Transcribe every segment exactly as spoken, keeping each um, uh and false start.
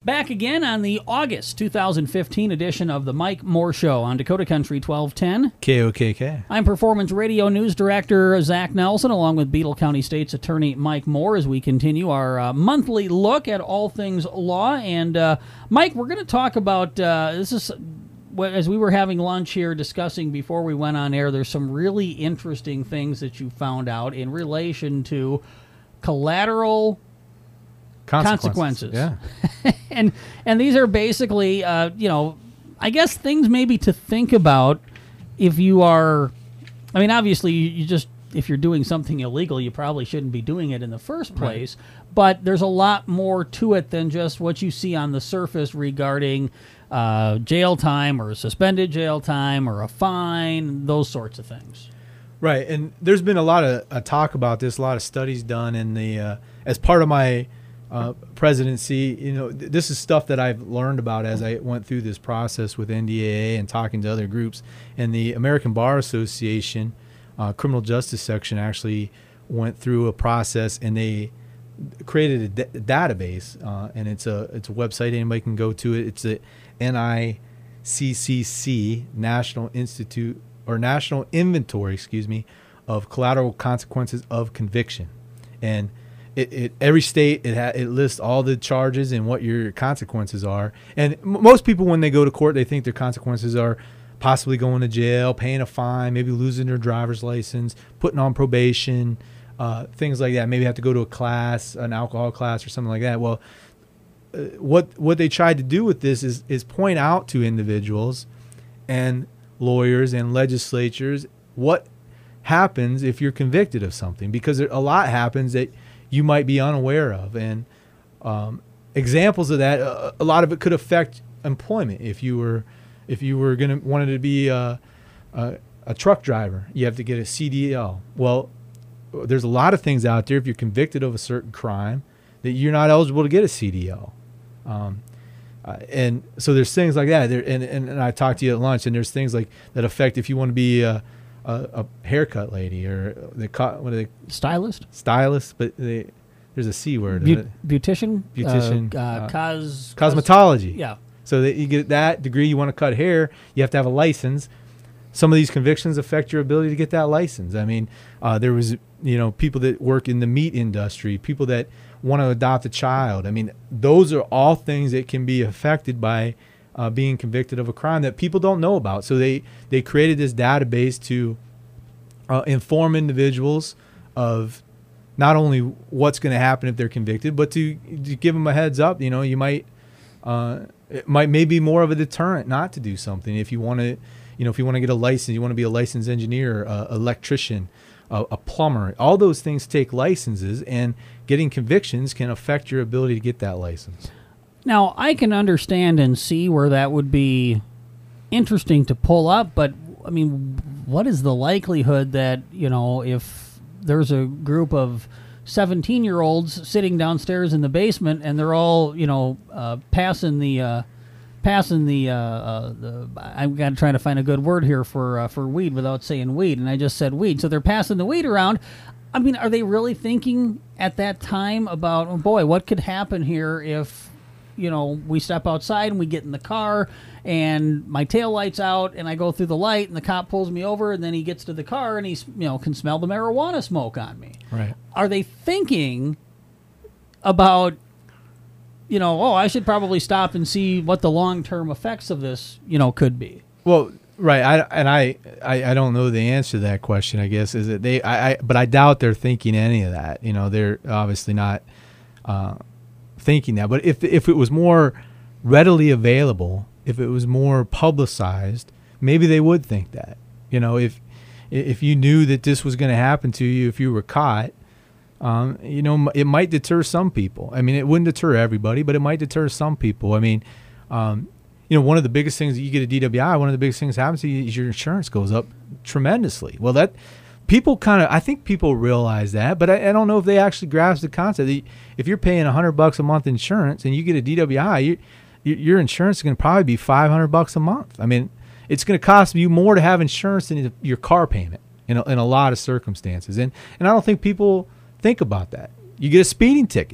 Back again on the August two thousand fifteen edition of the Mike Moore Show on Dakota Country twelve ten. K O K K. I'm Performance Radio News Director Zach Nelson, along with Beetle County State's Attorney Mike Moore, as we continue our uh, monthly look at all things law. And, uh, Mike, we're going to talk about, uh, this is, as we were having lunch here discussing before we went on air, there's some really interesting things that you found out in relation to collateral consequences. consequences. Yeah. and and these are basically, uh, you know, I guess things maybe to think about if you are, I mean, obviously you, you just, if you're doing something illegal, you probably shouldn't be doing it in the first place. Right. But there's a lot more to it than just what you see on the surface regarding uh, jail time or suspended jail time or a fine, those sorts of things. Right. And there's been a lot of uh, talk about this, a lot of studies done in the, uh, as part of my Uh, presidency. You know, th- this is stuff that I've learned about as I went through this process with N D A A and talking to other groups. And the American Bar Association uh, criminal justice section actually went through a process, and they created a, d- a database. Uh, and it's a it's a website, anybody can go to it. It's the N I C C C, National Institute or National Inventory, excuse me, of Collateral Consequences of Conviction. And It, it every state it ha, it lists all the charges and what your consequences are. And m- most people, when they go to court, they think their consequences are possibly going to jail, paying a fine, maybe losing their driver's license, putting on probation, uh, things like that. Maybe have to go to a class, an alcohol class, or something like that. Well, uh, what what they tried to do with this is is point out to individuals and lawyers and legislatures what happens if you're convicted of something, because there, a lot happens that you might be unaware of. And um, examples of that, uh, a lot of it could affect employment. If you were, if you were gonna wanted to be a, a, a truck driver, you have to get a C D L. Well, there's a lot of things out there. If you're convicted of a certain crime, that you're not eligible to get a C D L. Um, uh, and so there's things like that. There, and, and and I talked to you at lunch, and there's things like that affect if you want to be a, a, a haircut lady or the what are they stylist stylist, but they, there's a C word. Beau- beautician, beautician, uh, uh, uh, cos cosmetology. Yeah. So that you get that degree, you want to cut hair, you have to have a license. Some of these convictions affect your ability to get that license. I mean, uh, there was, you know, people that work in the meat industry, people that want to adopt a child. I mean, those are all things that can be affected by uh, being convicted of a crime that people don't know about. So they, they created this database to uh, inform individuals of not only what's going to happen if they're convicted, but to, to give them a heads up. You know, you might, uh, it might maybe more of a deterrent not to do something. If you want to, you know, if you want to get a license, you want to be a licensed engineer, uh, electrician, uh, a plumber, all those things take licenses, and getting convictions can affect your ability to get that license. Now, I can understand and see where that would be interesting to pull up, but, I mean, what is the likelihood that, you know, if there's a group of seventeen-year-olds sitting downstairs in the basement and they're all, you know, uh, passing the, uh, passing the, uh, uh, the I'm got to try to find a good word here for uh, for weed without saying weed, and I just said weed. So they're passing the weed around. I mean, are they really thinking at that time about, oh boy, what could happen here if, you know, we step outside and we get in the car and my tail light's out and I go through the light and the cop pulls me over, and then he gets to the car and he's, you know, can smell the marijuana smoke on me. Right. Are they thinking about, you know, oh, I should probably stop and see what the long-term effects of this, you know, could be? Well, right. I, and I, I, I don't know the answer to that question, I guess, is that they, I, I, but I doubt they're thinking any of that. You know, they're obviously not, uh, thinking that. But if if it was more readily available, if it was more publicized, maybe they would think that. You know, if if you knew that this was going to happen to you if you were caught, um, you know, it might deter some people. I mean, it wouldn't deter everybody, but it might deter some people. I mean, um, you know, one of the biggest things that you get a D W I, one of the biggest things that happens to you is your insurance goes up tremendously. Well, that people kind of, I think people realize that, but I, I don't know if they actually grasp the concept. That if you're paying a hundred bucks a month insurance and you get a D W I, you, your insurance is going to probably be five hundred bucks a month. I mean, it's going to cost you more to have insurance than your car payment in a, in a lot of circumstances. And and I don't think people think about that. You get a speeding ticket,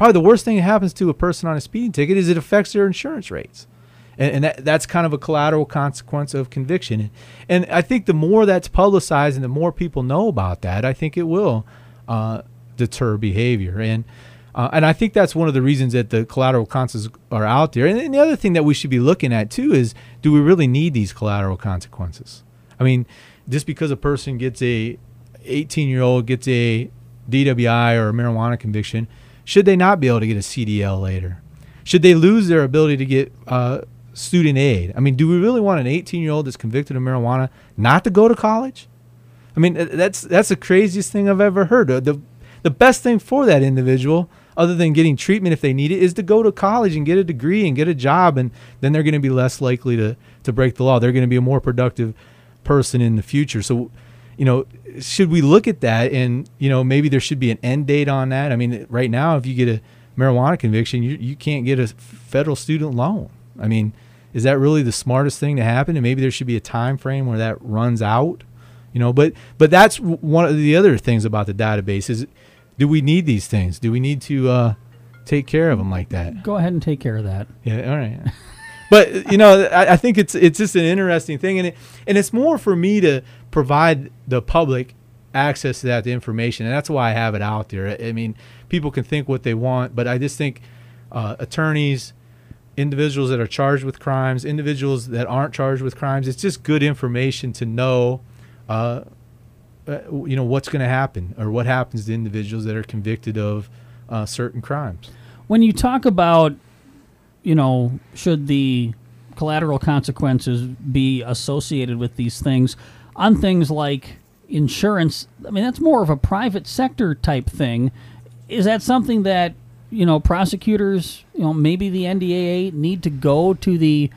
probably the worst thing that happens to a person on a speeding ticket is it affects their insurance rates. And, and that, that's kind of a collateral consequence of conviction. And I think the more that's publicized and the more people know about that, I think it will uh, deter behavior. And uh, and I think that's one of the reasons that the collateral consequences are out there. And, and the other thing that we should be looking at, too, is do we really need these collateral consequences? I mean, just because a person gets a eighteen-year-old gets a D W I or a marijuana conviction, should they not be able to get a C D L later? Should they lose their ability to get uh, student aid? I mean, do we really want an eighteen-year-old that's convicted of marijuana not to go to college? I mean, that's that's the craziest thing I've ever heard. The, the best thing for that individual, other than getting treatment if they need it, is to go to college and get a degree and get a job, and then they're going to be less likely to, to break the law. They're going to be a more productive person in the future. So, you know, should we look at that and, you know, maybe there should be an end date on that? I mean, right now, if you get a marijuana conviction, you you can't get a federal student loan. I mean, is that really the smartest thing to happen? And maybe there should be a time frame where that runs out, you know, but but that's one of the other things about the database is, do we need these things? Do we need to uh, take care of them like that? Go ahead and take care of that. Yeah, all right. But, you know, I, I think it's it's just an interesting thing. And, it, and it's more for me to provide the public access to that information. And that's why I have it out there. I, I mean, people can think what they want, but I just think uh, attorneys, individuals that are charged with crimes, individuals that aren't charged with crimes, it's just good information to know, uh, uh, you know, what's going to happen or what happens to individuals that are convicted of uh, certain crimes. When you talk about, you know, should the collateral consequences be associated with these things, on things like insurance, I mean, that's more of a private sector type thing. Is that something that, you know, prosecutors, you know, maybe the N D A A need to go to the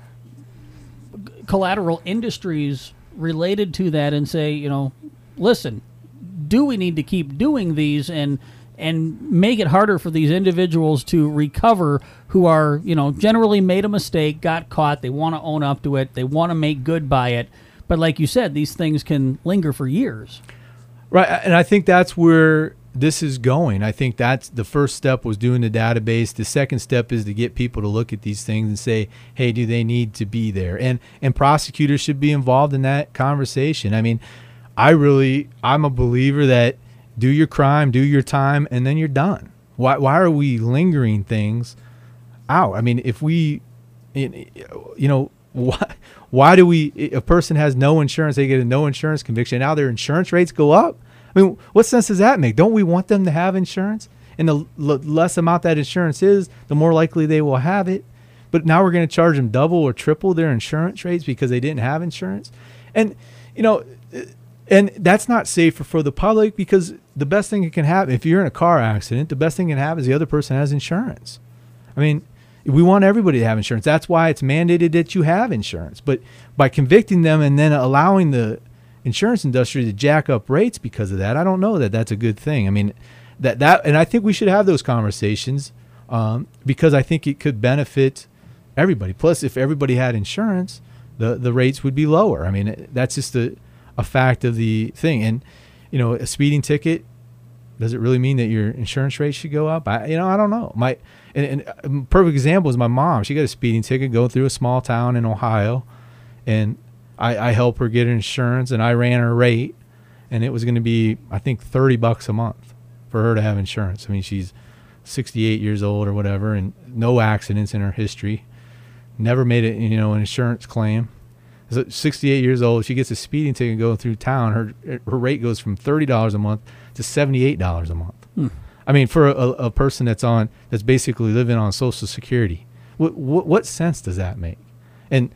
collateral industries related to that and say, you know, listen, do we need to keep doing these and and make it harder for these individuals to recover who are, you know, generally made a mistake, got caught, they want to own up to it, they want to make good by it. But like you said, these things can linger for years. Right, and I think that's where this is going. I think that's the first step was doing the database. The second step is to get people to look at these things and say, hey, do they need to be there? And and prosecutors should be involved in that conversation. I mean, I really, I'm a believer that do your crime, do your time, and then you're done. Why why are we lingering things out? I mean, if we, you know, why, why do we, a person has no insurance, they get a no insurance conviction, now their insurance rates go up? I mean, what sense does that make? Don't we want them to have insurance? And the l- less amount that insurance is, the more likely they will have it. But now we're going to charge them double or triple their insurance rates because they didn't have insurance. And, you know, and that's not safer for the public because the best thing that can happen, if you're in a car accident, the best thing that can happen is the other person has insurance. I mean, we want everybody to have insurance. That's why it's mandated that you have insurance. But by convicting them and then allowing the insurance industry to jack up rates because of that, I don't know that that's a good thing. I mean, that that, and I think we should have those conversations um, because I think it could benefit everybody. Plus, if everybody had insurance, the the rates would be lower. I mean, that's just a a fact of the thing. And, you know, a speeding ticket, does it really mean that your insurance rate should go up? I, you know, I don't know. My, and, and a perfect example is my mom. She got a speeding ticket going through a small town in Ohio, and I, I helped her get insurance, and I ran her rate, and it was going to be, I think, thirty bucks a month for her to have insurance. I mean, she's sixty-eight years old or whatever, and no accidents in her history. Never made it, you know, an insurance claim. So sixty-eight years old, she gets a speeding ticket going through town. Her her rate goes from thirty dollars a month to seventy-eight dollars a month. Hmm. I mean, for a, a person that's on that's basically living on Social Security, what what, what sense does that make? And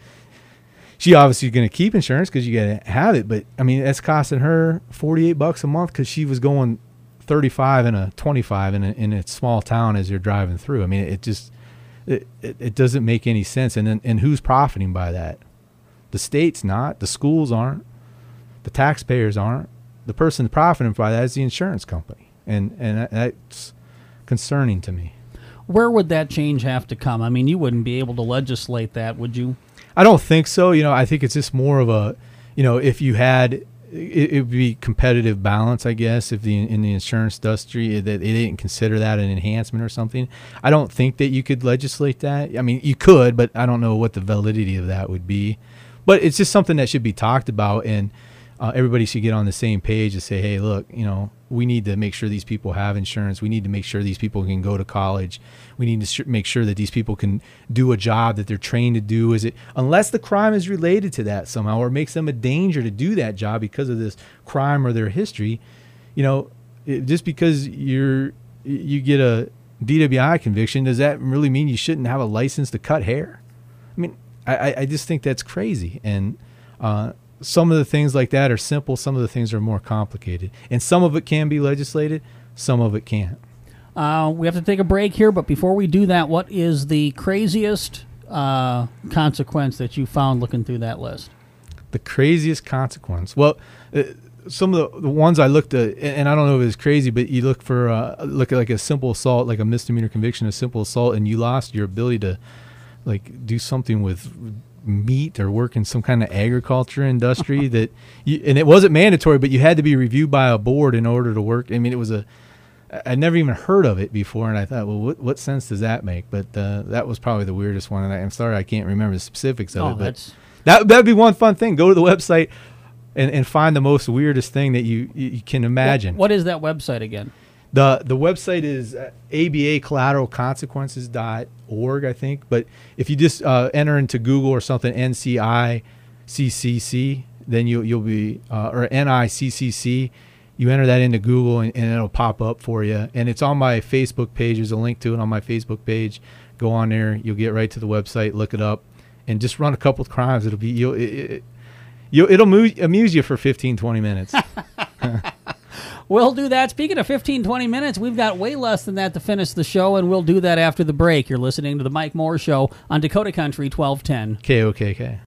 she obviously is going to keep insurance because you got to have it. But I mean, that's costing her forty-eight bucks a month because she was going thirty-five and a twenty-five in a, in a small town as you're driving through. I mean, it just it, it, it doesn't make any sense. And then, and who's profiting by that? The state's not. The schools aren't. The taxpayers aren't. The person profiting by that is the insurance company, and and that's concerning to me. Where would that change have to come? I mean, you wouldn't be able to legislate that, would you? I don't think so. You know, I think it's just more of a, you know, if you had, it would be competitive balance, I guess, if the in the insurance industry that they didn't consider that an enhancement or something. I don't think that you could legislate that. I mean, you could, but I don't know what the validity of that would be. But it's just something that should be talked about, and uh, everybody should get on the same page and say, hey, look, you know, we need to make sure these people have insurance. We need to make sure these people can go to college. We need to sh- make sure that these people can do a job that they're trained to do. Is it unless the crime is related to that somehow or makes them a danger to do that job because of this crime or their history, you know, it, just because you're you get a D W I conviction, does that really mean you shouldn't have a license to cut hair? I mean, I, I just think that's crazy. And uh, some of the things like that are simple. Some of the things are more complicated. And some of it can be legislated. Some of it can't. Uh, we have to take a break here, but before we do that, what is the craziest uh, consequence that you found looking through that list? The craziest consequence? Well, uh, some of the, the ones I looked at, and I don't know if it's crazy, but you look for uh, look at like a simple assault, like a misdemeanor conviction, a simple assault, and you lost your ability to like do something with meat or work in some kind of agriculture industry that you, and it wasn't mandatory, but you had to be reviewed by a board in order to work. I mean, it was a, I'd never even heard of it before. And I thought, well, what, what sense does that make? But uh, that was probably the weirdest one. And I, I'm sorry, I can't remember the specifics of oh, it, but that's... that, that'd be one fun thing. Go to the website and, and find the most weirdest thing that you, you can imagine. What, what is that website again? The the website is uh, A B A collateral consequences dot org, I think. But if you just uh, enter into Google or something, N C I C C C, then you, you'll be, uh, or N I C C C, you enter that into Google and, and it'll pop up for you. And it's on my Facebook page. There's a link to it on my Facebook page. Go on there. You'll get right to the website, look it up, and just run a couple of crimes. It'll be, you'll, it, it, you'll, it'll move, amuse you for fifteen, twenty minutes. We'll do that. Speaking of fifteen, twenty minutes, we've got way less than that to finish the show, and we'll do that after the break. You're listening to The Mike Moore Show on Dakota Country twelve ten. K O K K.